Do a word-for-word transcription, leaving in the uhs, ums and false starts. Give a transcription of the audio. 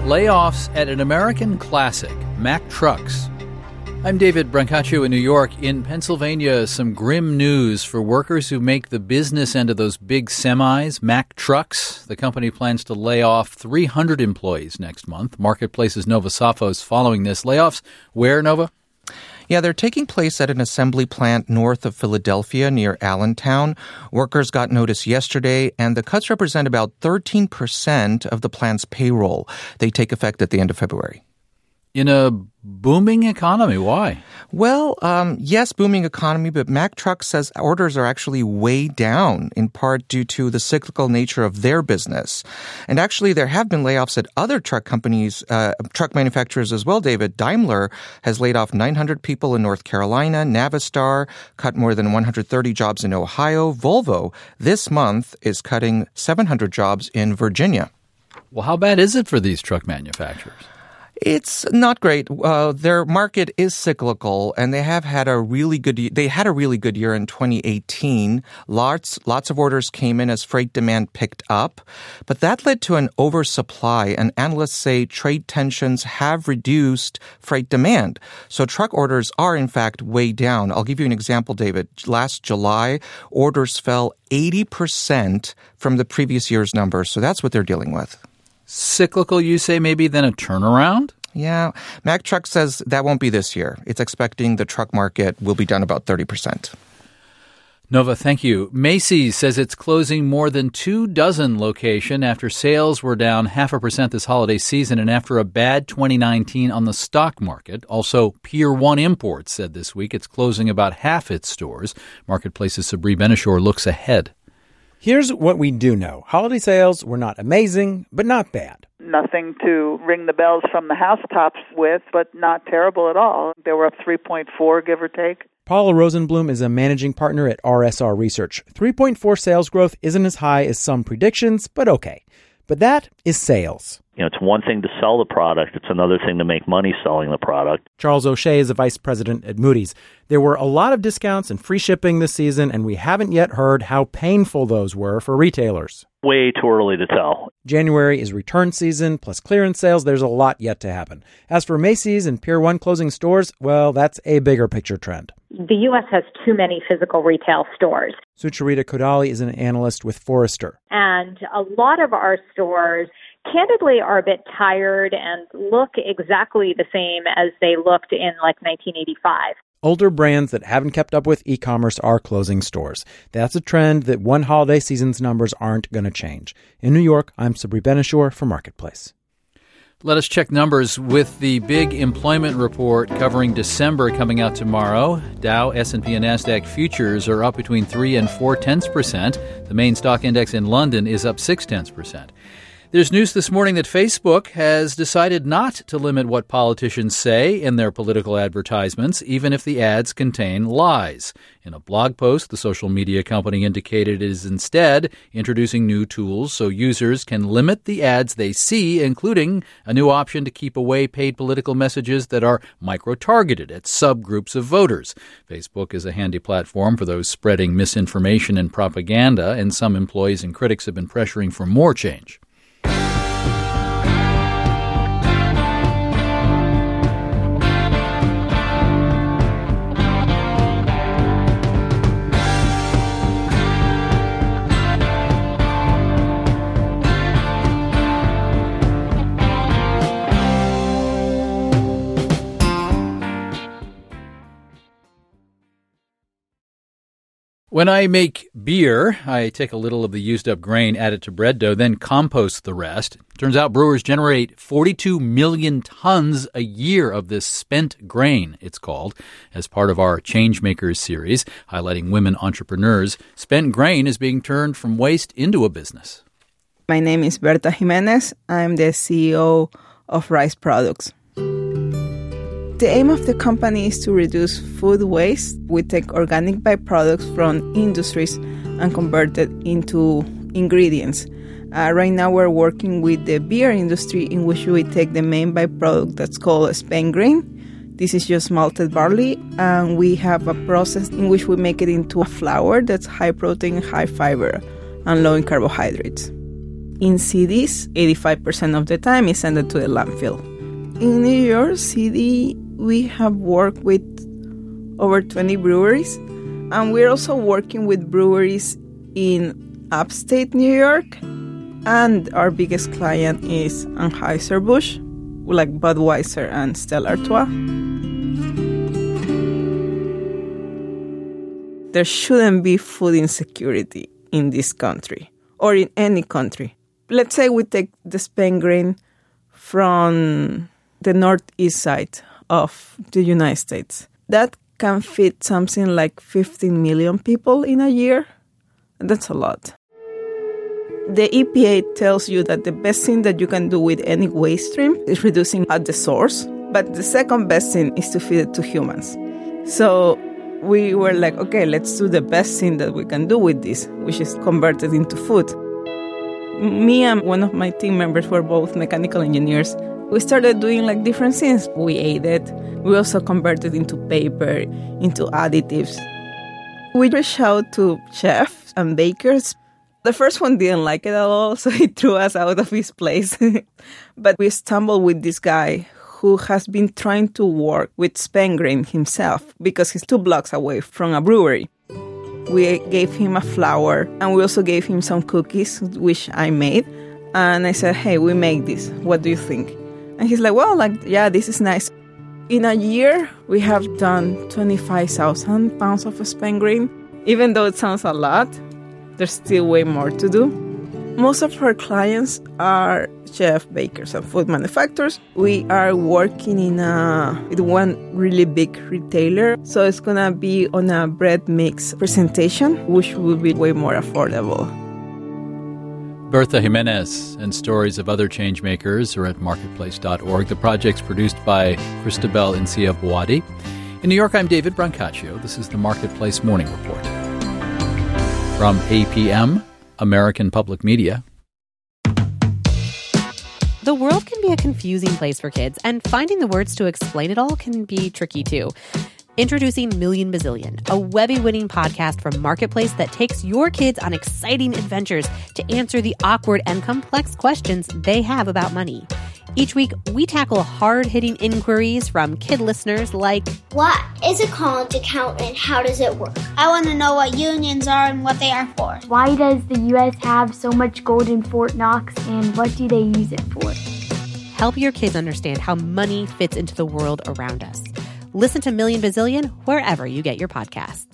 Layoffs at an American classic, Mack Trucks. I'm David Brancaccio in New York. In Pennsylvania, some grim news for workers who make the business end of those big semis, Mack Trucks. The company plans to lay off three hundred employees next month. Marketplace's Nova Safo is following this. Layoffs where, Nova? Yeah, they're taking place at an assembly plant north of Philadelphia near Allentown. Workers got notice yesterday, and the cuts represent about thirteen percent of the plant's payroll. They take effect at the end of February. In a booming economy, why? Well, um, yes, booming economy, but Mack Trucks says orders are actually way down, in part due to the cyclical nature of their business. And actually, there have been layoffs at other truck companies, uh, truck manufacturers as well, David. Daimler has laid off nine hundred people in North Carolina. Navistar cut more than one hundred thirty jobs in Ohio. Volvo, this month, is cutting seven hundred jobs in Virginia. Well, how bad is it for these truck manufacturers? It's not great. Uh, their market is cyclical, and they have had a really good. They had a really good year in twenty eighteen. Lots, lots of orders came in as freight demand picked up, but that led to an oversupply. And analysts say trade tensions have reduced freight demand. So truck orders are in fact way down. I'll give you an example, David. Last July, orders fell eighty percent from the previous year's numbers. So that's what they're dealing with. Cyclical, you say, maybe then a turnaround? Yeah. Mack Trucks says that won't be this year. It's expecting the truck market will be down about thirty percent. Nova, thank you. Macy's says it's closing more than two dozen locations after sales were down half a percent this holiday season and after a bad twenty nineteen on the stock market. Also, Pier one Imports said this week it's closing about half its stores. Marketplace's Sabri Benishore looks ahead. Here's what we do know. Holiday sales were not amazing, but not bad. Nothing to ring the bells from the housetops with, but not terrible at all. They were up three point four, give or take. Paula Rosenblum is a managing partner at R S R Research. three point four sales growth isn't as high as some predictions, but okay. But that is sales. You know, it's one thing to sell the product. It's another thing to make money selling the product. Charles O'Shea is a vice president at Moody's. There were a lot of discounts and free shipping this season, and we haven't yet heard how painful those were for retailers. Way too early to tell. January is return season, plus clearance sales. There's a lot yet to happen. As for Macy's and Pier one closing stores, well, that's a bigger picture trend. The U S has too many physical retail stores. Sucharita Kodali is an analyst with Forrester. And a lot of our stores, candidly, are a bit tired and look exactly the same as they looked in like nineteen eighty-five. Older brands that haven't kept up with e-commerce are closing stores. That's a trend that one holiday season's numbers aren't going to change. In New York, I'm Sabri Benishore for Marketplace. Let us check numbers with the big employment report covering December coming out tomorrow. Dow, S and P, and NASDAQ futures are up between three and four tenths percent. The main stock index in London is up six tenths percent. There's news this morning that Facebook has decided not to limit what politicians say in their political advertisements, even if the ads contain lies. In a blog post, the social media company indicated it is instead introducing new tools so users can limit the ads they see, including a new option to keep away paid political messages that are micro-targeted at subgroups of voters. Facebook is a handy platform for those spreading misinformation and propaganda, and some employees and critics have been pressuring for more change. When I make beer, I take a little of the used-up grain, add it to bread dough, then compost the rest. Turns out brewers generate forty-two million tons a year of this spent grain, it's called, as part of our Changemakers series, highlighting women entrepreneurs. Spent grain is being turned from waste into a business. My name is Berta Jimenez. I'm the C E O of Rice Products. The aim of the company is to reduce food waste. We take organic byproducts from industries and convert it into ingredients. Uh, right now we're working with the beer industry, in which we take the main byproduct that's called spent grain. This is just malted barley, and we have a process in which we make it into a flour that's high protein, high fiber, and low in carbohydrates. in cities, eighty-five percent of the time is sent to the landfill. In New York City, we have worked with over twenty breweries, and we're also working with breweries in upstate New York, and our biggest client is Anheuser-Busch, like Budweiser and Stella Artois. There shouldn't be food insecurity in this country or in any country. Let's say we take the Spain grain from the northeast side of the United States. That can feed something like fifteen million people in a year. That's a lot. The E P A tells you that the best thing that you can do with any waste stream is reducing at the source, but the second best thing is to feed it to humans. So we were like, okay, let's do the best thing that we can do with this, which is convert it into food. Me and one of my team members were both mechanical engineers. We started doing like different things. We ate it. We also converted into paper, into additives. We reached out to chefs and bakers. The first one didn't like it at all, so he threw us out of his place. But we stumbled with this guy who has been trying to work with Spain grain himself because he's two blocks away from a brewery. We gave him a flour, and we also gave him some cookies, which I made. And I said, hey, we make this. What do you think? And he's like, well, like, yeah, this is nice. In a year, we have done twenty-five thousand pounds of Spain grain. Even though it sounds a lot, there's still way more to do. Most of our clients are chef, bakers, and food manufacturers. We are working in a with one really big retailer, so it's gonna be on a bread mix presentation, which will be way more affordable. Bertha Jimenez and stories of other changemakers are at marketplace dot org. The project's produced by Christabel Incia-Boadi. In New York, I'm David Brancaccio. This is the Marketplace Morning Report. From A P M, American Public Media. The world can be a confusing place for kids, and finding the words to explain it all can be tricky too. Introducing Million Bazillion, a Webby-winning podcast from Marketplace that takes your kids on exciting adventures to answer the awkward and complex questions they have about money. Each week, we tackle hard-hitting inquiries from kid listeners like, what is a college account and how does it work? I want to know what unions are and what they are for. Why does the U S have so much gold in Fort Knox and what do they use it for? Help your kids understand how money fits into the world around us. Listen to Million Bazillion wherever you get your podcasts.